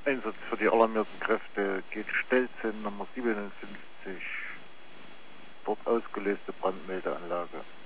Einsatz für die alarmierten Kräfte geht Stelzen Nummer 57. Dort ausgelöste Brandmeldeanlage.